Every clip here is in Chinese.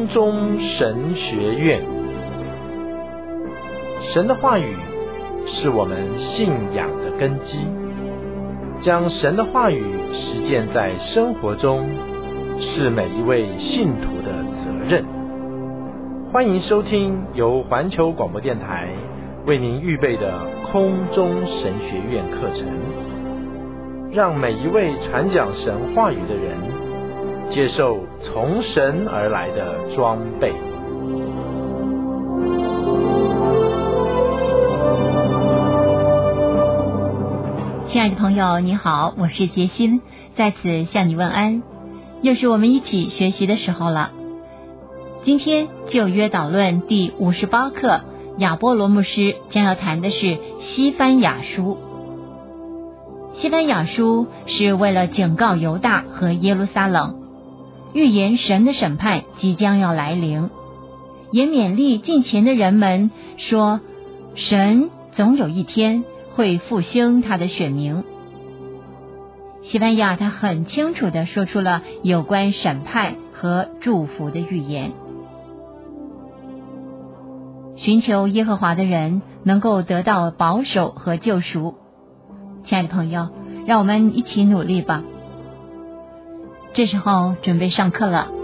空中神学院。神的话语是我们信仰的根基，将神的话语实践在生活中，是每一位信徒的责任。欢迎收听由环球广播电台为您预备的空中神学院课程，让每一位传讲神话语的人接受从神而来的装备。 亲爱的朋友，你好，我是杰心，在此向你问安。又是我们一起学习的时候了。今天就约导论第58课，亚波罗牧师将要谈的是西番雅书。西番雅书是为了警告犹大和耶路撒冷，预言神的审判即将要来临，也勉励近前的人们说，神总有一天会复兴他的选民。西番雅他很清楚地说出了有关审判和祝福的预言。寻求耶和华的人能够得到保守和救赎。亲爱的朋友，让我们一起努力吧。这时候准备上课了。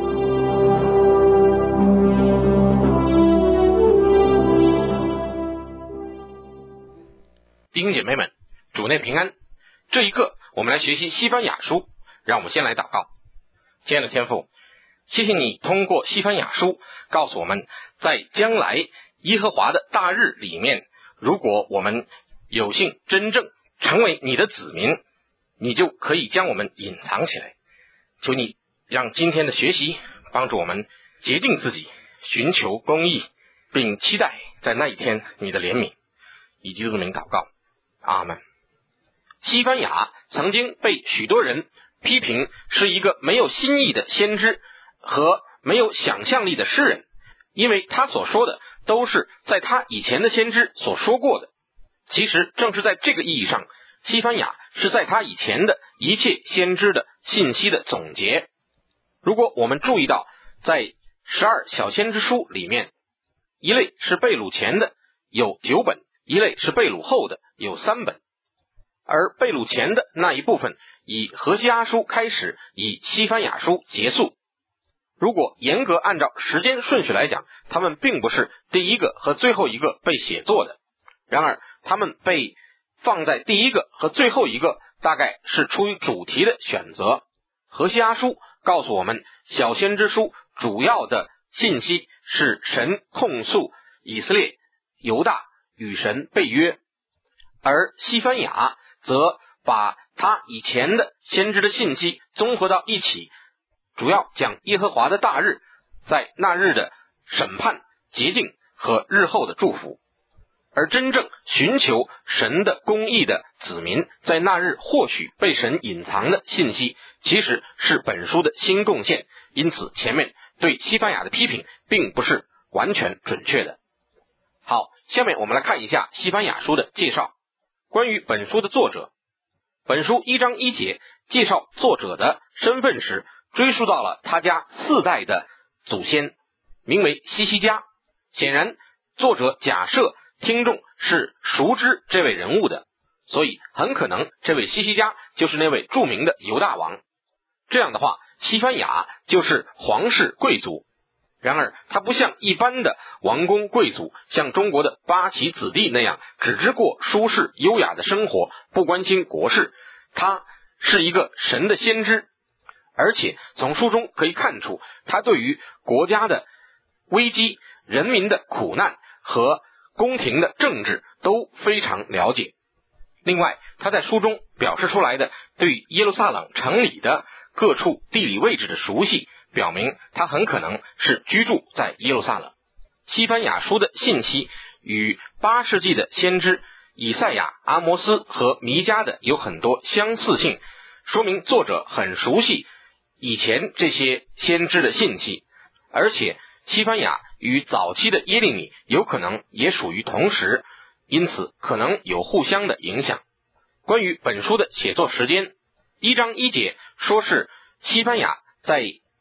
弟兄姐妹们，主内平安。这一课我们来学习西番雅书，让我们先来祷告。亲爱的天父，谢谢你通过西番雅书告诉我们，在将来耶和华的大日里面，如果我们有幸真正成为你的子民，你就可以将我们隐藏起来。求你让今天的学习帮助我们洁净自己，寻求公义，并期待在那一天你的怜悯。以基督的名祷告，阿们。西番雅曾经被许多人批评是一个没有新意的先知和没有想象力的诗人，因为他所说的都是在他以前的先知所说过的。其实正是在这个意义上，西番雅是在他以前的一切先知的信息的总结。如果我们注意到，在12小先知书里面，一类是被掳前的，有9本，一类是被掳后的，有3本。而被掳前的那一部分以何西阿书开始，以西番雅书结束。如果严格按照时间顺序来讲，他们并不是第一个和最后一个被写作的。然而他们被放在第一个和最后一个，大概是出于主题的选择。何西阿书告诉我们，小先知书主要的信息是神控诉以色列犹大与神背约，而西番雅则把他以前的先知的信息综合到一起，主要讲耶和华的大日，在那日的审判、洁净和日后的祝福。而真正寻求神的公义的子民，在那日或许被神隐藏的信息，其实是本书的新贡献。因此前面对西番雅的批评并不是完全准确的。好，下面我们来看一下西番雅书的介绍。关于本书的作者，本书1章1节介绍作者的身份时，追溯到了他家4代的祖先，名为西西家。显然作者假设听众是熟知这位人物的，所以很可能这位西西家就是那位著名的犹大王。这样的话，西番雅就是皇室贵族。然而他不像一般的王公贵族，像中国的八旗子弟那样只知过舒适优雅的生活，不关心国事。他是一个神的先知，而且从书中可以看出，他对于国家的危机、人民的苦难和宫廷的政治都非常了解。另外，他在书中表示出来的对耶路撒冷城里的各处地理位置的熟悉，表明他很可能是居住在耶路撒冷。西番雅书的信息与8世纪的先知以赛亚、阿摩斯和弥迦的有很多相似性，说明作者很熟悉以前这些先知的信息。而且西番雅与早期的耶利米有可能也属于同时，因此可能有互相的影响。关于本书的写作时间，1章1节说是西番雅在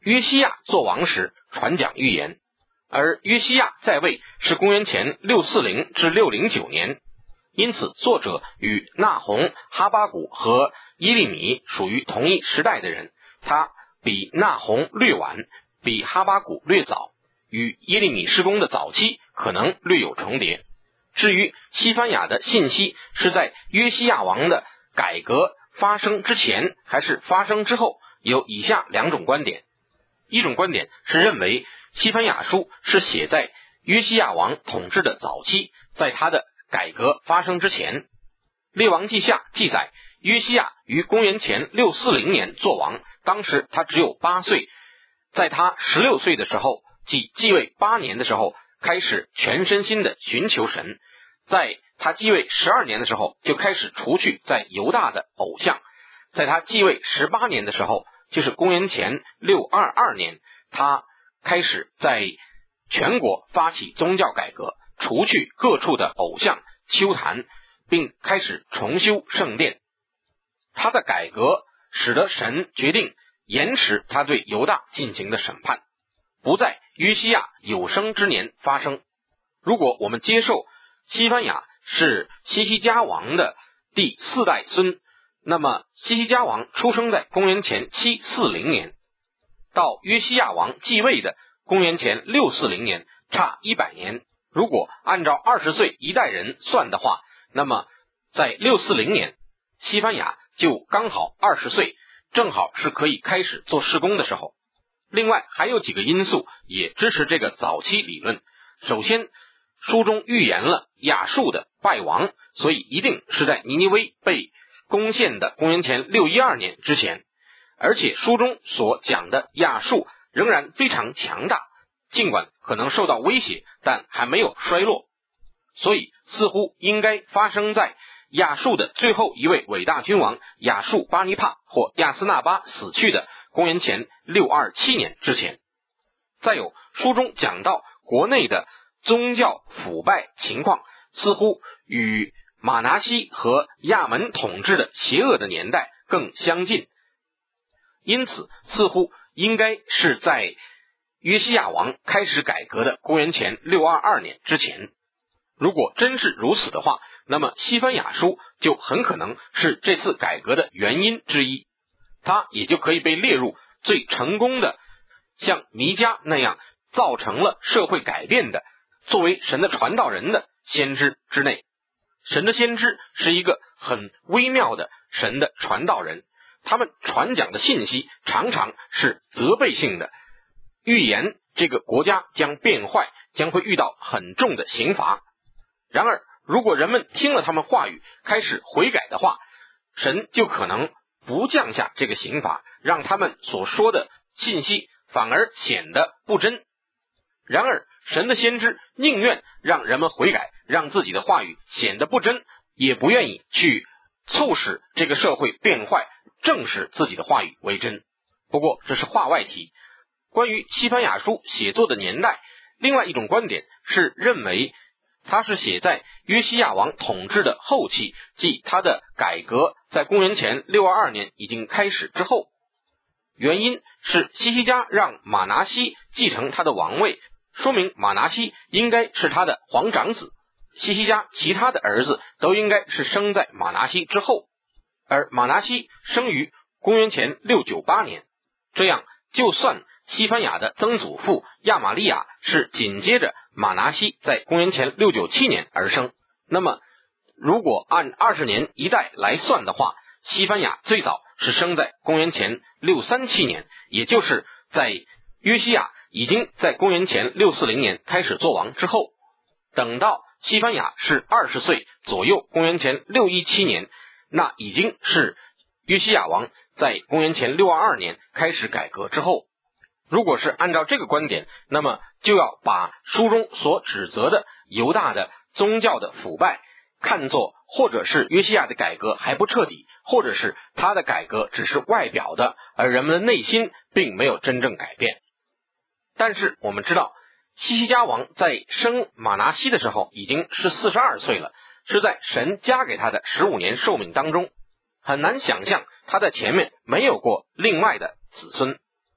约西亚做王时传讲预言，而约西亚在位是公元前640至609年，因此作者与那鸿、哈巴谷和耶利米属于同一时代的人，他比那鸿略晚，比哈巴谷略早，与耶利米事工的早期可能略有重叠。至于西番雅的信息是在约西亚王的改革发生之前还是发生之后，有以下两种观点。一种观点是认为西番雅书是写在约西亚王统治的早期，在他的改革发生之前。列王记下记载，约西亚于公元前640年做王，当时他只有8岁，在他16岁的时候，即继位8年的时候，开始全身心的寻求神，在他继位12年的时候，就开始除去在犹大的偶像，在他继位18年的时候，就是公元前622年，他开始在全国发起宗教改革，除去各处的偶像丘坛，并开始重修圣殿。他的改革使得神决定延迟他对犹大进行的审判，不在约西亚有生之年发生。如果我们接受西番雅是西西家王的第4代孙，那么西西家王出生在公元前740年，到约西亚王继位的公元前640年，差100年。如果按照20岁一代人算的话，那么在640年，西番雅就刚好20岁，正好是可以开始做事工的时候。另外还有几个因素也支持这个早期理论。首先，书中预言了亚述的败亡，所以一定是在尼尼微被攻陷的公元前612年之前，而且书中所讲的亚述仍然非常强大，尽管可能受到威胁，但还没有衰落，所以似乎应该发生在亚述的最后一位伟大君王亚述巴尼帕或亚斯纳巴死去的公元前627年之前。再有，书中讲到国内的宗教腐败情况似乎与马拿西和亚门统治的邪恶的年代更相近，因此似乎应该是在约西亚王开始改革的公元前622年之前。如果真是如此的话，那么西番雅书就很可能是这次改革的原因之一，它也就可以被列入最成功的像弥迦那样造成了社会改变的作为神的传道人的先知之内。神的先知是一个很微妙的神的传道人，他们传讲的信息常常是责备性的，预言这个国家将变坏，将会遇到很重的刑罚。然而如果人们听了他们话语开始悔改的话，神就可能不降下这个刑罚，让他们所说的信息反而显得不真。然而神的先知宁愿让人们悔改，让自己的话语显得不真，也不愿意去促使这个社会变坏，证实自己的话语为真。不过这是话外题。关于西番雅书写作的年代，另外一种观点是认为它是写在约西亚王统治的后期，即他的改革在公元前622年已经开始之后。原因是西西家让马拿西继承他的王位，说明马拿西应该是他的皇长子，西西家其他的儿子都应该是生在马拿西之后，而马拿西生于公元前698年。这样就算西番雅的曾祖父亚玛利亚是紧接着马拿西在公元前697年而生，那么如果按20年一代来算的话，西番雅最早是生在公元前637年，也就是在约西亚已经在公元前640年开始做王之后。等到西番雅是20岁左右，公元前617年，那已经是约西亚王在公元前622年开始改革之后。如果是按照这个观点，那么就要把书中所指责的犹大的宗教的腐败看作或者是约西亚的改革还不彻底，或者是他的改革只是外表的，而人们的内心并没有真正改变。但是我们知道西西家王在生马拿西的时候已经是42岁了，是在神加给他的15年寿命当中，很难想象他在前面没有过另外的子孙。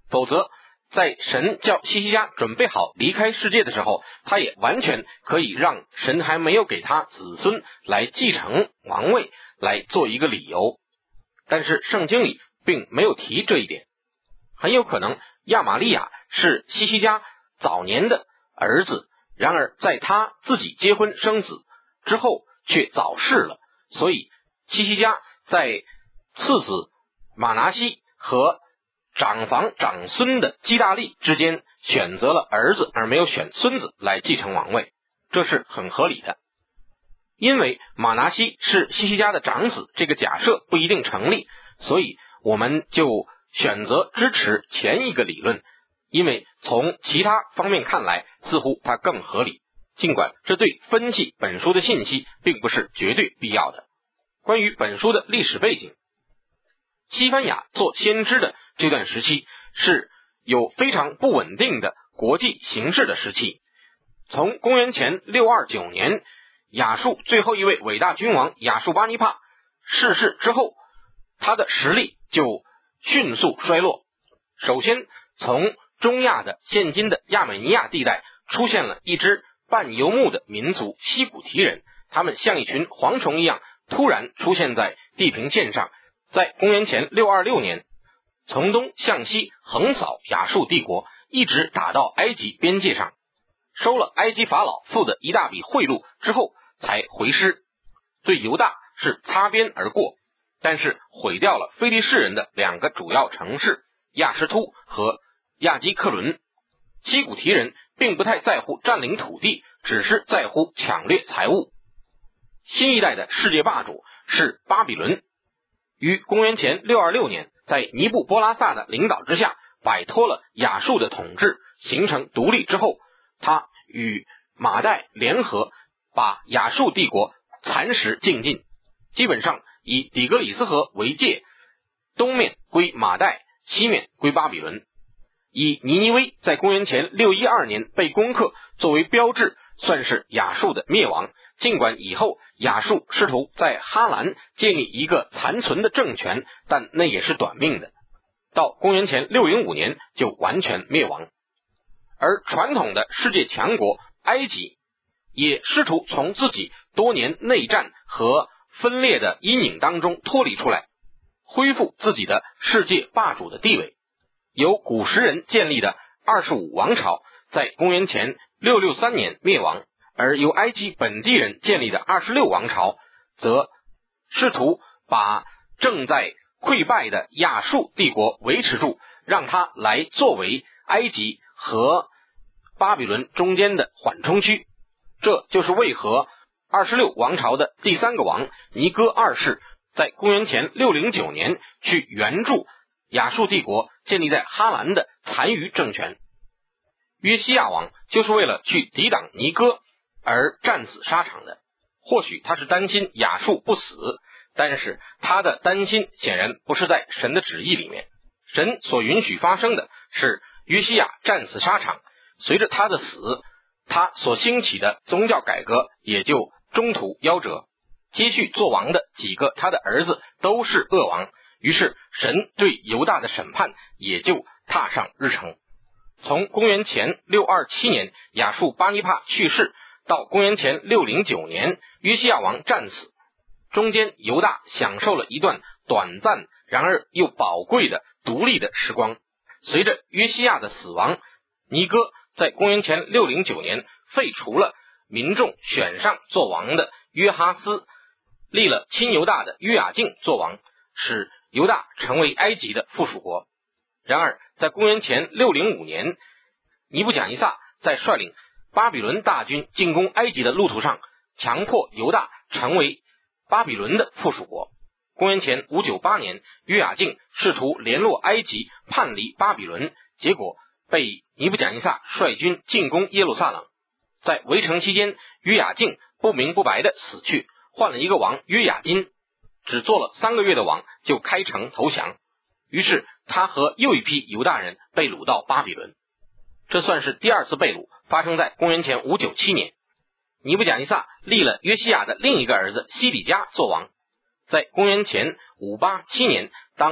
否则在神叫西西家准备好离开世界的时候，他也完全可以让神还没有给他子孙来继承王位来做一个理由，但是圣经里并没有提这一点。很有可能亚玛利亚是西西家早年的儿子，然而在他自己结婚生子之后却早逝了，所以西西家在次子马拿西和长房长孙的基大利之间选择了儿子而没有选孙子来继承王位，这是很合理的。因为马拿西是西西家的长子这个假设不一定成立，所以我们就选择支持前一个理论，因为从其他方面看来似乎它更合理，尽管这对分析本书的信息并不是绝对必要的。关于本书的历史背景，西番雅做先知的这段时期是有非常不稳定的国际形势的时期。从公元前629年亚述最后一位伟大君王亚述巴尼帕逝世之后，他的实力就迅速衰落。首先从中亚的现今的亚美尼亚地带出现了一支半游牧的民族西古提人，他们像一群蝗虫一样突然出现在地平线上，在公元前626年从东向西横扫亚述帝国，一直打到埃及边界上，收了埃及法老付的一大笔贿赂之后才回师，对犹大是擦边而过，但是毁掉了非利士人的两个主要城市亚什突和亚基克伦。西古提人并不太在乎占领土地，只是在乎抢掠财物。新一代的世界霸主是巴比伦，于公元前626年在尼布波拉萨的领导之下摆脱了亚述的统治，形成独立之后，他与马代联合，把亚述帝国蚕食尽尽，基本上以底格里斯河为界，东面归马代，西面归巴比伦。以尼尼微在公元前612年被攻克作为标志，算是亚述的灭亡。尽管以后亚述试图在哈兰建立一个残存的政权，但那也是短命的，到公元前605年就完全灭亡。而传统的世界强国埃及也试图从自己多年内战和分裂的阴影当中脱离出来，恢复自己的世界霸主的地位。由古时人建立的25王朝在公元前663年灭亡，而由埃及本地人建立的26王朝则试图把正在溃败的亚述帝国维持住，让它来作为埃及和巴比伦中间的缓冲区。这就是为何26王朝的第三个王尼哥二世在公元前609年去援助亚述帝国建立在哈兰的残余政权。约西亚王就是为了去抵挡尼哥而战死沙场的。或许他是担心亚述不死，但是他的担心显然不是在神的旨意里面。神所允许发生的是约西亚战死沙场，随着他的死，他所兴起的宗教改革也就中途夭折，接续做王的几个他的儿子都是恶王，于是神对犹大的审判也就踏上日程。从公元前627年亚述巴尼帕去世到公元前609年约西亚王战死，中间犹大享受了一段短暂然而又宝贵的独立的时光。随着约西亚的死亡，尼哥在公元前609年废除了民众选上做王的约哈斯，立了亲犹大的约雅敬做王，使犹大成为埃及的附属国。然而在公元前605年，尼布甲尼撒在率领巴比伦大军进攻埃及的路途上，强迫犹大成为巴比伦的附属国。公元前598年，约雅敬试图联络埃及叛离巴比伦，结果被尼布甲尼撒率军进攻耶路撒冷。在围城期间，约雅敬不明不白的死去，换了一个王约雅金，只做了3个月的王就开城投降。于是他和又一批犹大人被掳到巴比伦。这算是第二次被掳，发生在公元前597年。尼布甲尼撒立了约西亚的另一个儿子西底家做王。在公元前587年，当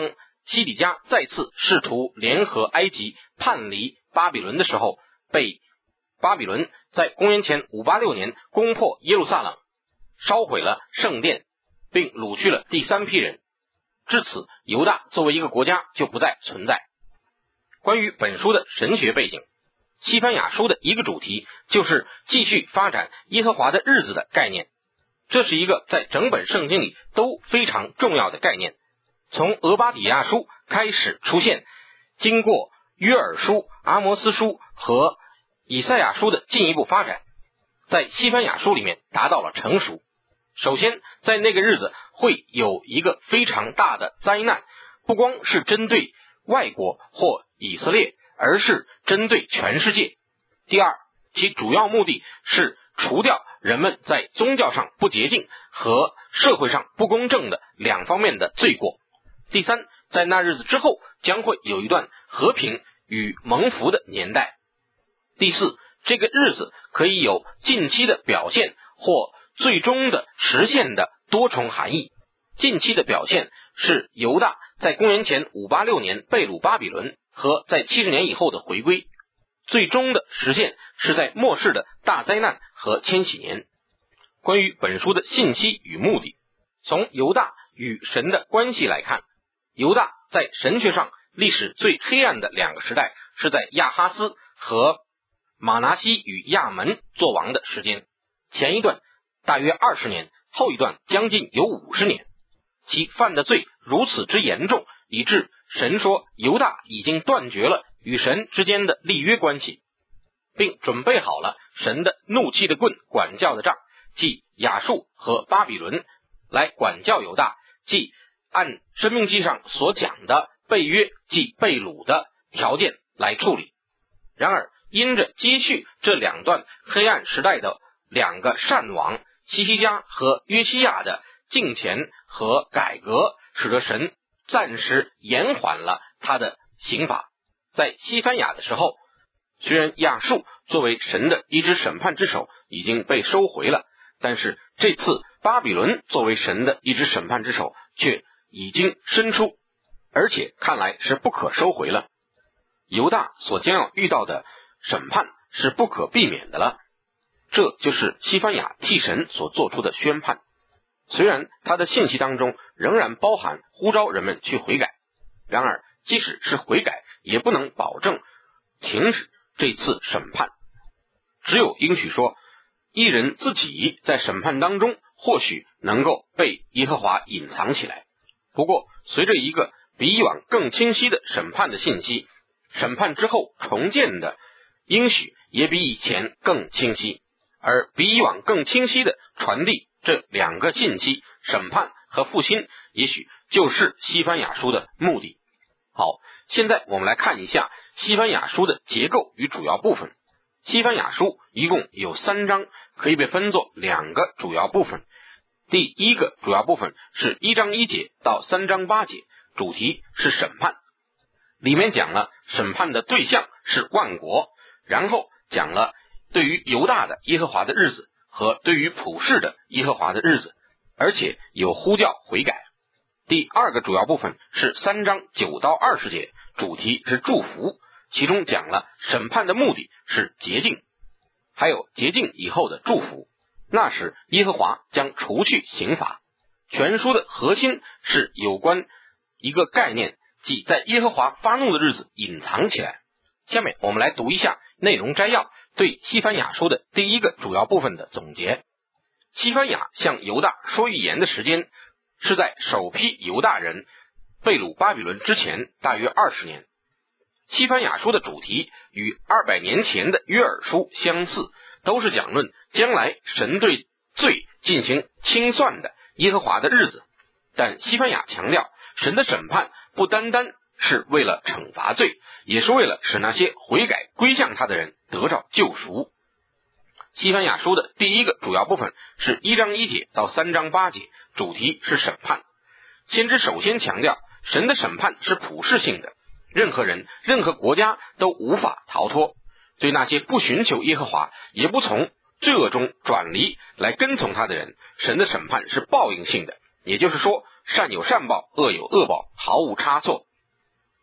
西底家再次试图联合埃及叛离巴比伦的时候，被巴比伦在公元前586年攻破耶路撒冷，烧毁了圣殿，并掳去了第3批人。至此，犹大作为一个国家就不再存在。关于本书的神学背景，西番雅书的一个主题就是继续发展耶和华的日子的概念，这是一个在整本圣经里都非常重要的概念。从俄巴底亚书开始出现，经过约珥书、阿摩斯书和以赛亚书的进一步发展，在西番雅书里面达到了成熟。首先，在那个日子会有一个非常大的灾难，不光是针对外国或以色列，而是针对全世界。第二，其主要目的是除掉人们在宗教上不洁净和社会上不公正的2方面的罪过。第三，在那日子之后将会有一段和平与蒙福的年代。第四，这个日子可以有近期的表现或最终的实现的多重含义。近期的表现是犹大在公元前586年被掳巴比伦和在70年以后的回归，最终的实现是在末世的大灾难和千禧年。关于本书的信息与目的，从犹大与神的关系来看，犹大在神学上历史最黑暗的2个时代是在亚哈斯和马拿西与亚门作王的时间，前一段大约20年，后一段将近有50年。其犯的罪如此之严重，以致神说犹大已经断绝了与神之间的立约关系，并准备好了神的怒气的棍管教的杖，即亚述和巴比伦来管教犹大，即按申命记上所讲的被约即被掳的条件来处理。然而因着接续这2段黑暗时代的2个善王西西家和约西亚的敬虔和改革，使得神暂时延缓了他的刑罚。在西番雅的时候，虽然亚述作为神的一只审判之手已经被收回了，但是这次巴比伦作为神的一只审判之手却已经伸出，而且看来是不可收回了。犹大所将要遇到的审判是不可避免的了，这就是西番雅替神所做出的宣判。虽然他的信息当中仍然包含呼召人们去悔改，然而即使是悔改也不能保证停止这次审判，只有应许说一人自己在审判当中或许能够被耶和华隐藏起来。不过随着一个比以往更清晰的审判的信息，审判之后重建的应许也比以前更清晰，而比以往更清晰的传递这2个信息，审判和复兴，也许就是西番雅书的目的。好，现在我们来看一下西番雅书的结构与主要部分。西番雅书一共有3章，可以被分作2个主要部分。第一个主要部分是1章1节到3章8节，主题是审判，里面讲了审判的对象是万国，然后讲了对于犹大的耶和华的日子和对于普世的耶和华的日子，而且有呼叫悔改。第2个主要部分是3章9到20节，主题是祝福，其中讲了审判的目的是洁净，还有洁净以后的祝福，那时耶和华将除去刑罚。全书的核心是有关一个概念，即在耶和华发怒的日子隐藏起来。下面我们来读一下内容摘要对西番雅书的第1个主要部分的总结。西番雅向犹大说预言的时间是在首批犹大人被掳巴比伦之前大约20年。西番雅书的主题与200年前的约珥书相似，都是讲论将来神对罪进行清算的耶和华的日子。但西番雅强调，神的审判不单单是为了惩罚罪，也是为了使那些悔改归向他的人得着救赎。西番雅书的第1个主要部分是1章1节到3章8节，主题是审判。先知首先强调，神的审判是普世性的，任何人任何国家都无法逃脱。对那些不寻求耶和华也不从罪恶中转离来跟从他的人，神的审判是报应性的，也就是说善有善报，恶有恶报，毫无差错。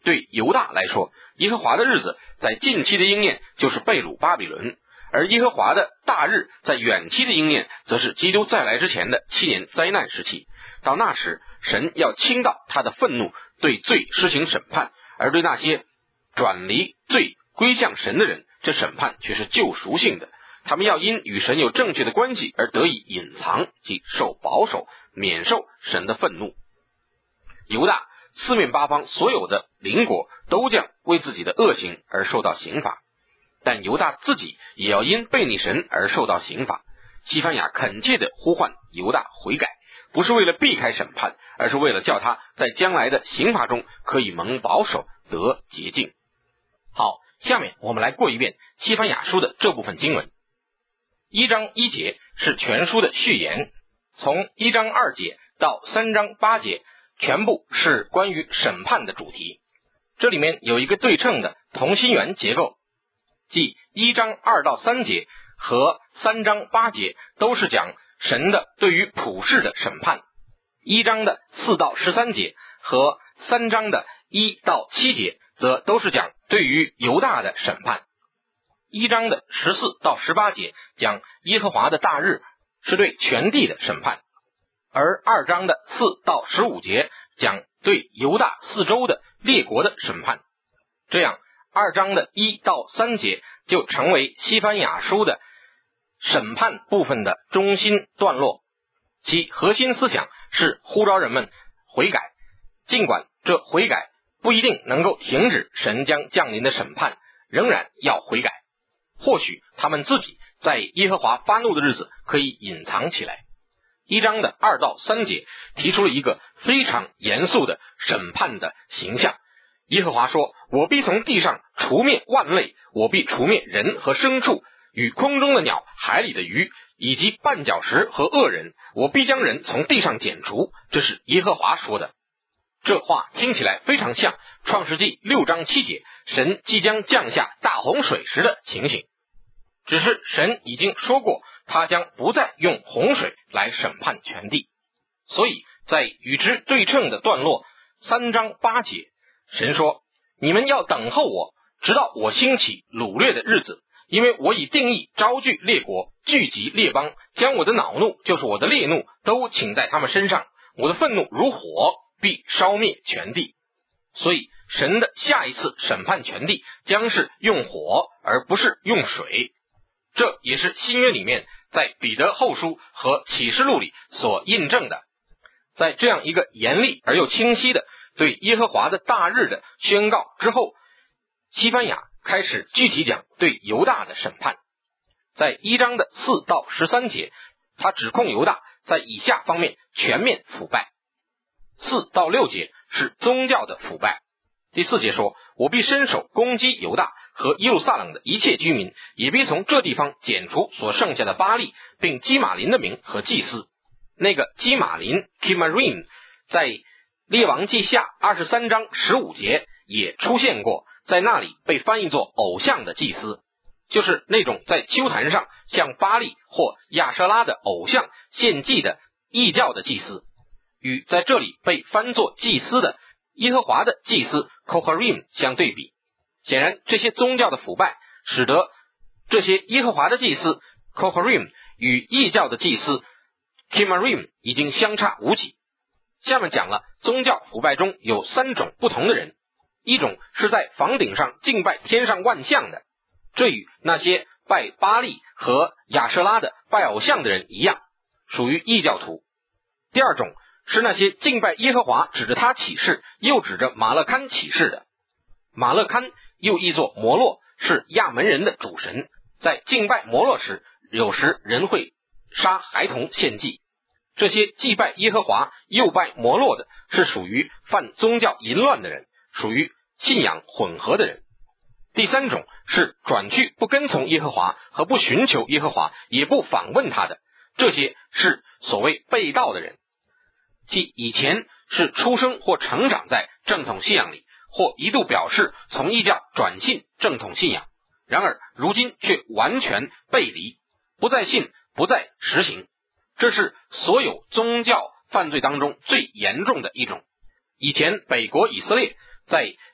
对犹大来说，耶和华的日子在近期的应验就是被掳巴比伦，而耶和华的大日在远期的应验则是基督再来之前的7年灾难时期。到那时，神要倾倒他的愤怒，对罪施行审判，而对那些转离罪归向神的人，这审判却是救赎性的。他们要因与神有正确的关系而得以隐藏，即受保守，免受神的愤怒。犹大四面八方所有的邻国都将为自己的恶行而受到刑罚，但犹大自己也要因背逆神而受到刑罚。西番雅恳切地呼唤犹大悔改，不是为了避开审判，而是为了叫他在将来的刑罚中可以蒙保守，得洁净。好，下面我们来过一遍西番雅书的这部分经文。1章1节是全书的序言，从1章2节到3章8节全部是关于审判的主题。这里面有一个对称的同心圆结构，即1章2到3节和3章8节都是讲神的对于普世的审判，1章的4到13节和3章的1到7节则都是讲对于犹大的审判。1章的14到18节讲耶和华的大日，是对全地的审判，而2章的4到15节讲对犹大四周的列国的审判。这样2章的1到3节就成为西番雅书的审判部分的中心段落，其核心思想是呼召人们悔改，尽管这悔改不一定能够停止神将降临的审判，仍然要悔改。或许他们自己在耶和华发怒的日子可以隐藏起来。1章的2到3节提出了一个非常严肃的审判的形象。耶和华说，我必从地上除灭万类，我必除灭人和牲畜，与空中的鸟，海里的鱼，以及绊脚石和恶人，我必将人从地上剪除。这是耶和华说的。这话听起来非常像创世纪6章7节神即将降下大洪水时的情形，只是神已经说过他将不再用洪水来审判全地。所以在与之对称的段落3章8节，神说，你们要等候我，直到我兴起掳掠的日子，因为我已定义招聚列国，聚集列邦，将我的恼怒，就是我的烈怒，都倾在他们身上，我的愤怒如火，必烧灭全地。所以神的下一次审判全地将是用火，而不是用水。这也是新约里面在彼得后书和启示录里所印证的。在这样一个严厉而又清晰的对耶和华的大日的宣告之后，西番雅开始具体讲对犹大的审判。在1章的4到13节，他指控犹大在以下方面全面腐败。4到6节是宗教的腐败。第4节说，我必伸手攻击犹大和耶路撒冷的一切居民，也必从这地方剪除所剩下的巴力，并基玛林的名和祭司。那个基玛林 Kimarim 在列王记下23章15节也出现过，在那里被翻译作偶像的祭司，就是那种在丘坛上向巴力或亚舍拉的偶像献祭的异教的祭司，与在这里被翻作祭司的耶和华的祭司 Koharim 相对比。显然这些宗教的腐败使得这些耶和华的祭司 Koharim 与异教的祭司 Kimarim 已经相差无几。下面讲了宗教腐败中有3种不同的人。一种是在房顶上敬拜天上万象的，这与那些拜巴力和亚舍拉的拜偶像的人一样，属于异教徒。第二种是那些敬拜耶和华指着他起誓，又指着马勒堪起誓的。马勒堪又译作摩洛，是亚门人的主神。在敬拜摩洛时，有时人会杀孩童献祭。这些既拜耶和华又拜摩洛的，是属于犯宗教淫乱的人，属于信仰混合的人。第三种是转去不跟从耶和华和不寻求耶和华，也不访问他的，这些是所谓背道的人，即以前是出生或成长在正统信仰里，或一度表示从异教转信正统信仰，然而如今却完全背离，不再信，不再实行。这是所有宗教犯罪当中最严重的一种。以前北国以色列在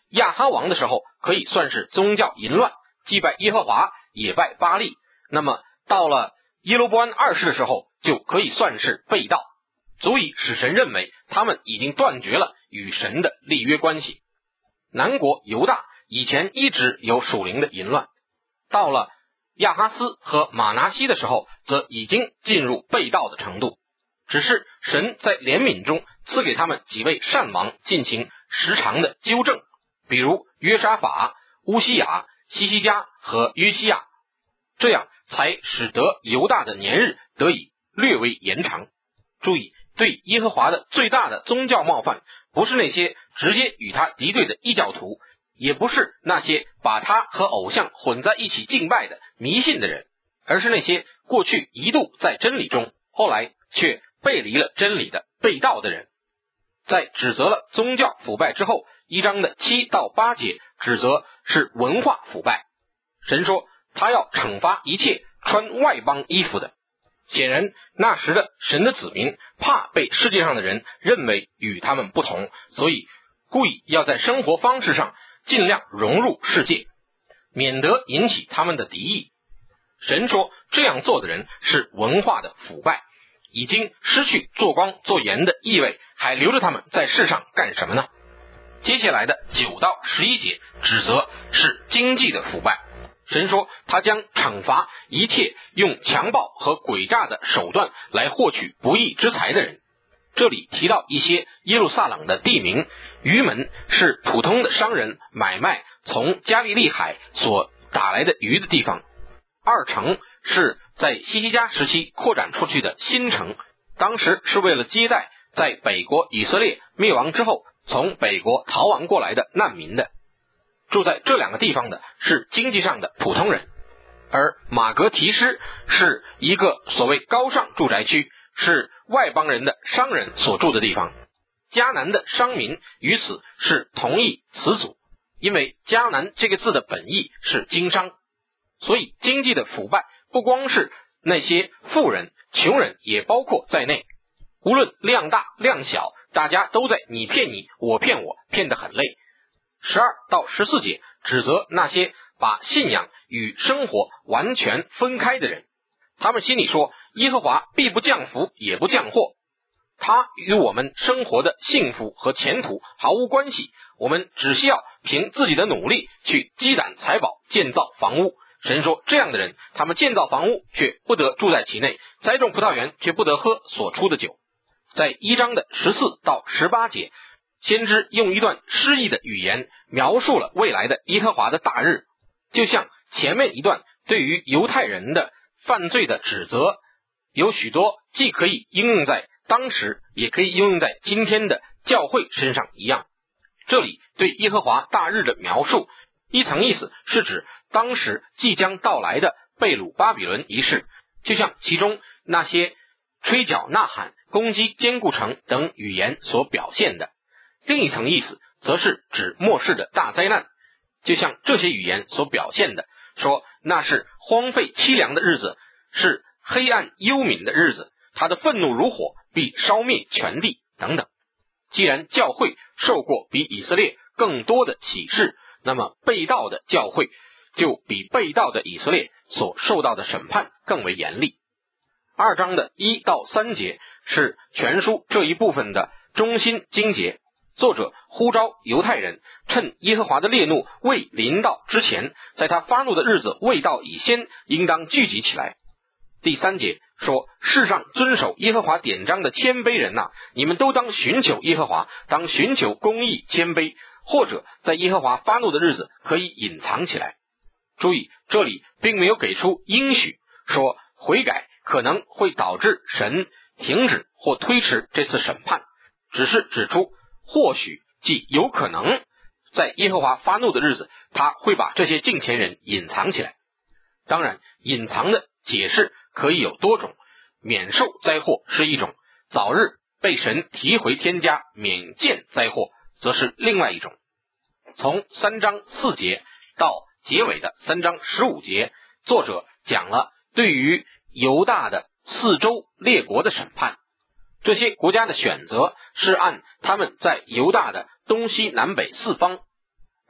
亚哈王的时候可以算是宗教淫乱，祭拜耶和华也拜巴力，那么到了耶罗波安二世的时候就可以算是背道，足以使神认为他们已经断绝了与神的立约关系。南国犹大以前一直有属灵的淫乱，到了亚哈斯和马拿西的时候则已经进入背道的程度，只是神在怜悯中赐给他们几位善王进行时常的纠正，比如约沙法、乌西雅、西西家和约西亚，这样才使得犹大的年日得以略微延长。注意，对耶和华的最大的宗教冒犯，不是那些直接与他敌对的异教徒，也不是那些把他和偶像混在一起敬拜的迷信的人，而是那些过去一度在真理中，后来却背离了真理的背道的人。在指责了宗教腐败之后，1章的7到8节指责是文化腐败。神说他要惩罚一切穿外邦衣服的。显然那时的神的子民怕被世界上的人认为与他们不同，所以故意要在生活方式上尽量融入世界，免得引起他们的敌意。神说这样做的人是文化的腐败，已经失去做光做盐的意味，还留着他们在世上干什么呢？接下来的9到11节指责是经济的腐败。神说他将惩罚一切用强暴和诡诈的手段来获取不义之财的人。这里提到一些耶路撒冷的地名，鱼门是普通的商人买卖从加利利海所打来的鱼的地方，二城是在西西家时期扩展出去的新城，当时是为了接待在北国以色列灭亡之后从北国逃亡过来的难民的。住在这2个地方的是经济上的普通人，而马格提斯是一个所谓高尚住宅区，是外邦人的商人所住的地方。迦南的商民与此是同义词组，因为迦南这个字的本意是经商，所以经济的腐败不光是那些富人，穷人也包括在内，无论量大量小，大家都在你骗你我骗我，骗得很累。12到14节指责那些把信仰与生活完全分开的人，他们心里说耶和华必不降福也不降祸，他与我们生活的幸福和前途毫无关系，我们只需要凭自己的努力去积攒财宝，建造房屋。神说这样的人，他们建造房屋却不得住在其内，栽种葡萄园却不得喝所出的酒。在1章的14到18节，先知用一段诗意的语言描述了未来的耶和华的大日，就像前面一段对于犹太人的犯罪的指责，有许多既可以应用在当时也可以应用在今天的教会身上一样。这里对耶和华大日的描述，一层意思是指当时即将到来的被掳巴比伦一事，就像其中那些吹角呐喊、攻击坚固城等语言所表现的。另一层意思则是指末世的大灾难，就像这些语言所表现的，说那是荒废凄凉的日子，是黑暗幽冥的日子，他的愤怒如火，必烧灭全地等等。既然教会受过比以色列更多的启示，那么背道的教会就比背道的以色列所受到的审判更为严厉。2章的1到3节是全书这一部分的中心经节，作者呼召犹太人趁耶和华的烈怒未临到之前，在他发怒的日子未到以先，应当聚集起来。第3节说，世上遵守耶和华典章的谦卑人呐，你们都当寻求耶和华，当寻求公义谦卑，或者在耶和华发怒的日子可以隐藏起来。注意，这里并没有给出应许，说悔改可能会导致神停止或推迟这次审判，只是指出或许即有可能在耶和华发怒的日子，他会把这些敬虔人隐藏起来。当然，隐藏的解释可以有多种，免受灾祸是一种，早日被神提回天家免见灾祸则是另外一种。从3章4节到结尾的3章15节，作者讲了对于犹大的4州列国的审判。这些国家的选择是按他们在犹大的东西南北四方，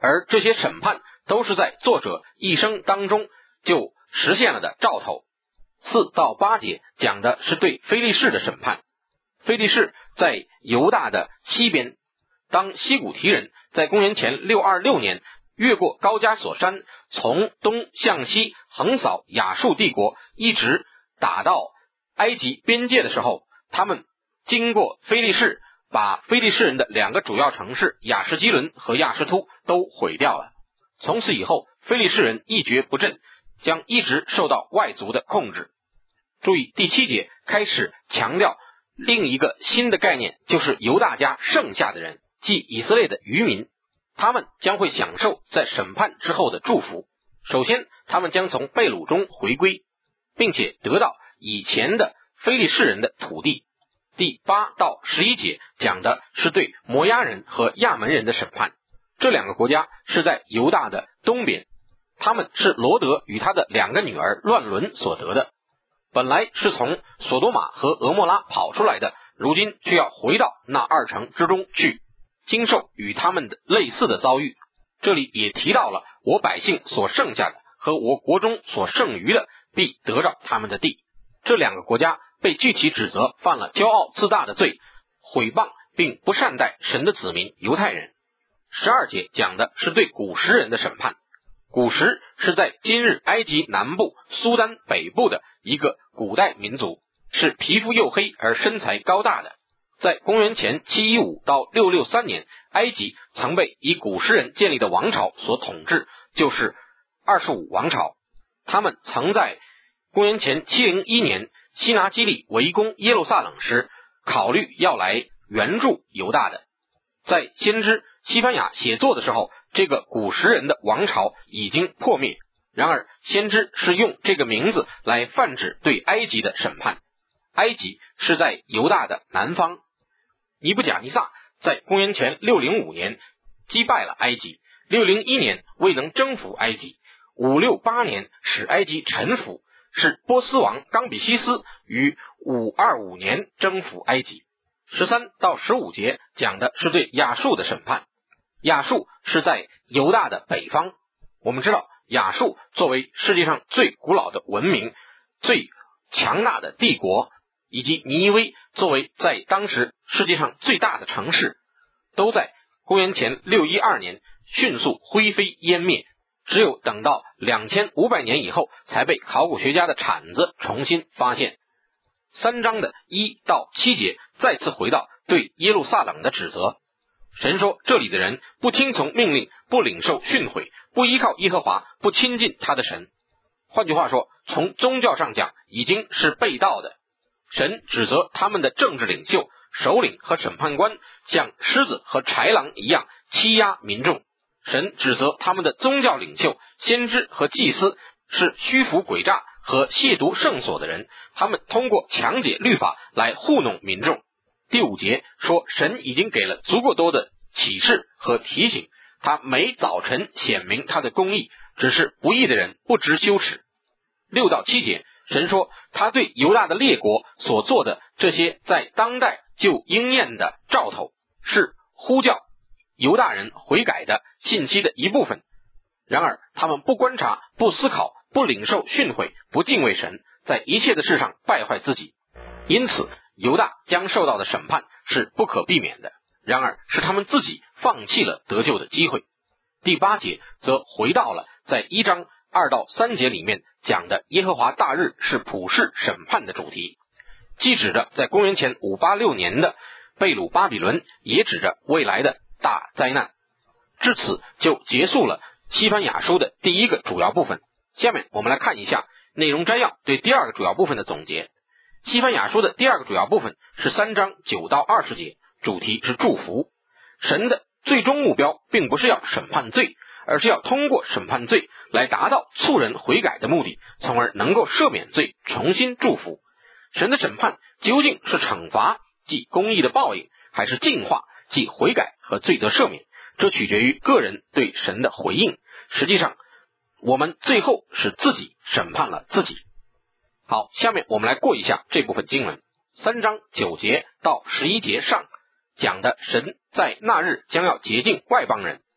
而这些审判都是在作者一生当中就实现了的兆头。4到8节讲的是对非利士的审判。非利士在犹大的西边，当西古提人在公元前626年越过高加索山，从东向西横扫亚述帝国，一直打到埃及边界的时候，他们经过非利士，把非利士人的2个主要城市亚什基伦和亚什突都毁掉了。从此以后，非利士人一蹶不振，将一直受到外族的控制。注意第7节开始强调另一个新的概念，就是犹大家剩下的人，即以色列的余民，他们将会享受在审判之后的祝福。首先，他们将从被掳中回归，并且得到以前的非利士人的土地。第8到11节讲的是对摩押人和亚门人的审判。这2个国家是在犹大的东边，他们是罗德与他的2个女儿乱伦所得的，本来是从索多玛和俄莫拉跑出来的，如今却要回到那2城之中去，经受与他们的类似的遭遇。这里也提到了我百姓所剩下的和我国中所剩余的必得着他们的地。这2个国家被具体指责犯了骄傲自大的罪，毁谤并不善待神的子民犹太人。12节讲的是对古实人的审判。古实是在今日埃及南部苏丹北部的一个古代民族，是皮肤黝黑而身材高大的。在公元前715到663年，埃及曾被以古实人建立的王朝所统治，就是25王朝。他们曾在公元前701年西拿基利围攻耶路撒冷时，考虑要来援助犹大的。在先知西番雅写作的时候，这个古实人的王朝已经破灭。然而先知是用这个名字来泛指对埃及的审判。埃及是在犹大的南方。尼布甲尼撒在公元前605年击败了埃及，601年未能征服埃及，568年使埃及臣服，是波斯王冈比西斯于525年征服埃及。13到15节讲的是对亚述的审判。亚述是在犹大的北方。我们知道亚述作为世界上最古老的文明，最强大的帝国，以及尼尼微作为在当时世界上最大的城市，都在公元前612年迅速灰飞烟灭，只有等到2500年以后才被考古学家的铲子重新发现。3章的1到7节再次回到对耶路撒冷的指责。神说这里的人不听从命令，不领受训诲，不依靠耶和华，不亲近他的神。换句话说，从宗教上讲已经是背道的。神指责他们的政治领袖、首领和审判官像狮子和豺狼一样欺压民众。神指责他们的宗教领袖、先知和祭司是虚浮诡诈和亵渎圣所的人，他们通过强解律法来糊弄民众。第5节说，神已经给了足够多的启示和提醒，他每早晨显明他的公义，只是不义的人不知羞耻。6到7节神说，他对犹大的列国所做的这些在当代就应验的兆头，是呼叫犹大人悔改的信息的一部分。然而他们不观察，不思考，不领受训诲，不敬畏神，在一切的事上败坏自己。因此犹大将受到的审判是不可避免的，然而是他们自己放弃了得救的机会。第8节则回到了在1章2到3节里面讲的耶和华大日是普世审判的主题，既指着在公元前586年的被掳巴比伦，也指着未来的大灾难。至此就结束了西番雅书的第1个主要部分。下面我们来看一下内容摘要对第2个主要部分的总结。西番雅书的第2个主要部分是3章9到20节，主题是祝福。神的最终目标并不是要审判罪，而是要通过审判罪来达到促人悔改的目的，从而能够赦免罪，重新祝福。神的审判究竟是惩罚，即公义的报应，还是净化，即悔改和罪得赦免，这取决于个人对神的回应。实际上我们最后是自己审判了自己。好，下面我们来过一下这部分经文。3章9节到11节上讲的神在那日将要洁净外邦人，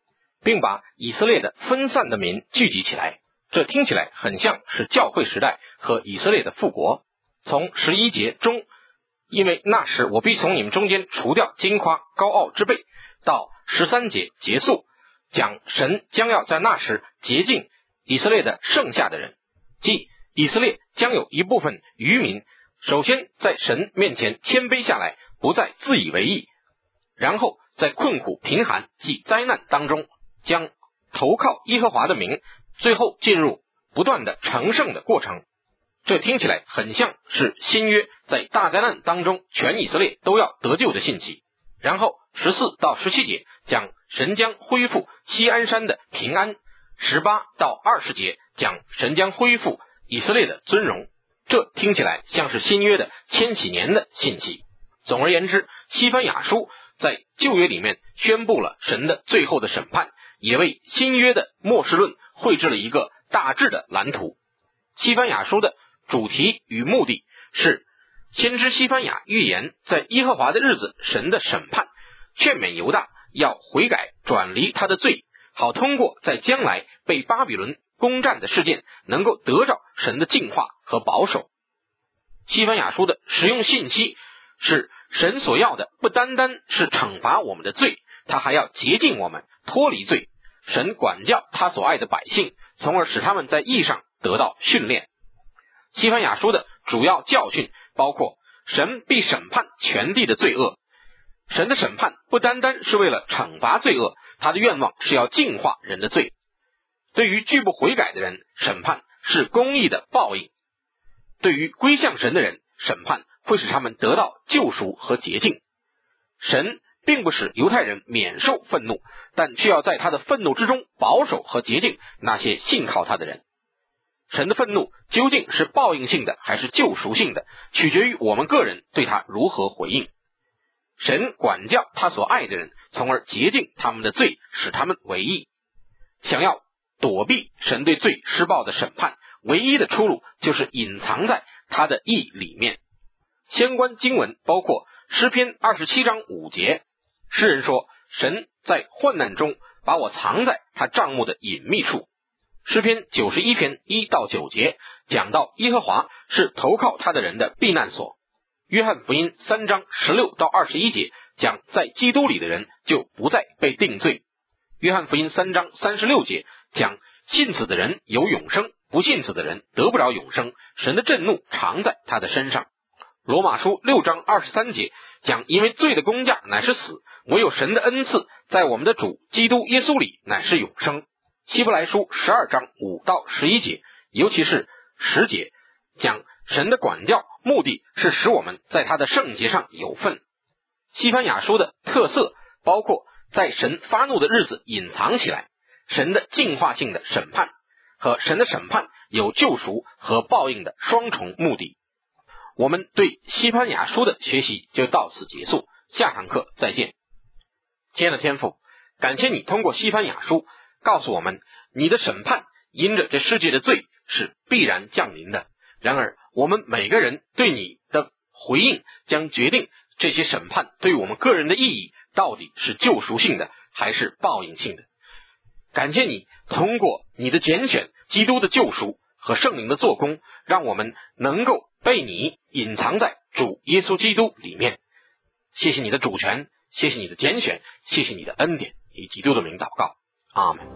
并把以色列的分散的民聚集起来。这听起来很像是教会时代和以色列的复国。从11节中，因为那时我必从你们中间除掉矜夸高傲之辈，到13节结束，讲神将要在那时洁净以色列的剩下的人，即以色列将有一部分渔民首先在神面前谦卑下来，不再自以为义，然后在困苦贫寒及灾难当中将投靠耶和华的名，最后进入不断的成圣的过程。这听起来很像是新约在大灾难当中全以色列都要得救的信息。然后14到17节讲神将恢复锡安山的平安，18到20节讲神将恢复以色列的尊荣。这听起来像是新约的千禧年的信息。总而言之，西番雅书在旧约里面宣布了神的最后的审判，也为新约的末世论绘制了一个大致的蓝图。西番雅书的主题与目的是先知西番雅预言在耶和华的日子神的审判，劝勉犹大要悔改转离他的罪，好通过在将来被巴比伦攻占的事件能够得着神的净化和保守。西番雅书的实用信息是神所要的不单单是惩罚我们的罪，他还要洁净我们脱离罪。神管教他所爱的百姓，从而使他们在义上得到训练。西番雅书的主要教训包括神必审判全地的罪恶。神的审判不单单是为了惩罚罪恶，他的愿望是要净化人的罪。对于拒不悔改的人，审判是公义的报应；对于归向神的人，审判会使他们得到救赎和洁净。神并不使犹太人免受愤怒，但却要在他的愤怒之中保守和洁净那些信靠他的人。神的愤怒究竟是报应性的还是救赎性的，取决于我们个人对他如何回应。神管教他所爱的人，从而洁净他们的罪，使他们为义。想要躲避神对罪施暴的审判，唯一的出路就是隐藏在他的义里面。相关经文包括诗篇27章5节，诗人说，神在患难中把我藏在他帐幕的隐秘处。诗篇91篇1到9节讲到耶和华是投靠他的人的避难所。约翰福音3章16到21节讲在基督里的人就不再被定罪。约翰福音3章36节讲信子的人有永生，不信子的人得不着永生，神的震怒常在他的身上。罗马书6章23节讲因为罪的工价乃是死，唯有神的恩赐在我们的主基督耶稣里乃是永生。希伯来书12章5到11节，尤其是10节，讲神的管教目的是使我们在他的圣洁上有份。西番雅书的特色包括在神发怒的日子隐藏起来，神的净化性的审判和神的审判有救赎和报应的双重目的。我们对西番雅书的学习就到此结束，下堂课再见。亲爱的天父，感谢你通过西番雅书告诉我们，你的审判因着这世界的罪是必然降临的。然而我们每个人对你的回应将决定这些审判对我们个人的意义到底是救赎性的还是报应性的。感谢你通过你的拣选，基督的救赎和圣灵的做工，让我们能够被你隐藏在主耶稣基督里面。谢谢你的主权，谢谢你的拣选，谢谢你的恩典，以基督的名祷告，阿们。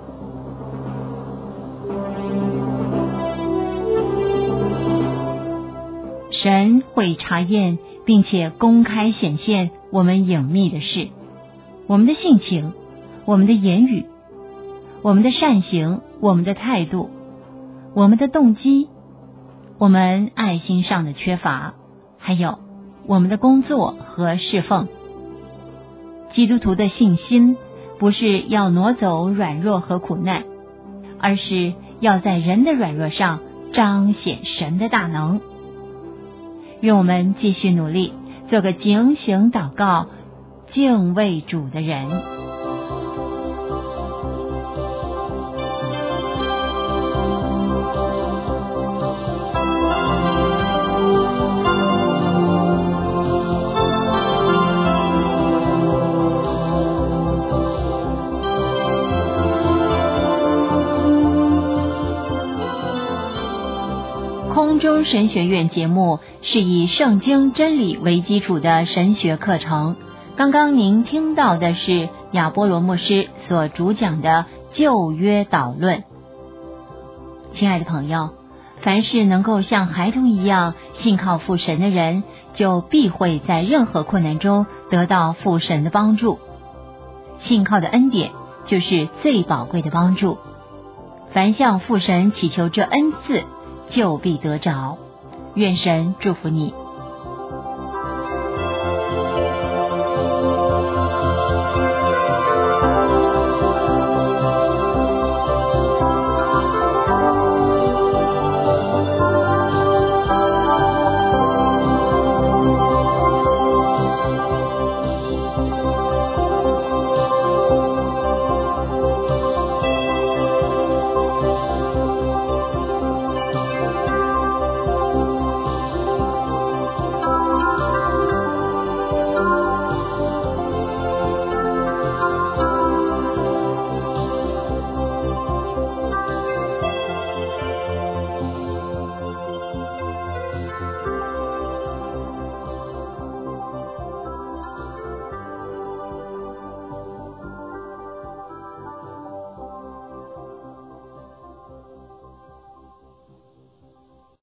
神会查验并且公开显现我们隐秘的事，我们的性情，我们的言语，我们的善行，我们的态度，我们的动机，我们爱心上的缺乏，还有我们的工作和侍奉。基督徒的信心不是要挪走软弱和苦难，而是要在人的软弱上彰显神的大能。愿我们继续努力，做个警醒祷告、敬畏主的人。 通神学院节目是以圣经真理为基础的神学课程。刚刚您听到的是亚波罗牧师所主讲的旧约导论。亲爱的朋友，凡是能够像孩童一样信靠父神的人，就必会在任何困难中得到父神的帮助。信靠的恩典就是最宝贵的帮助。凡向父神祈求这恩赐，就必得着。愿神祝福你。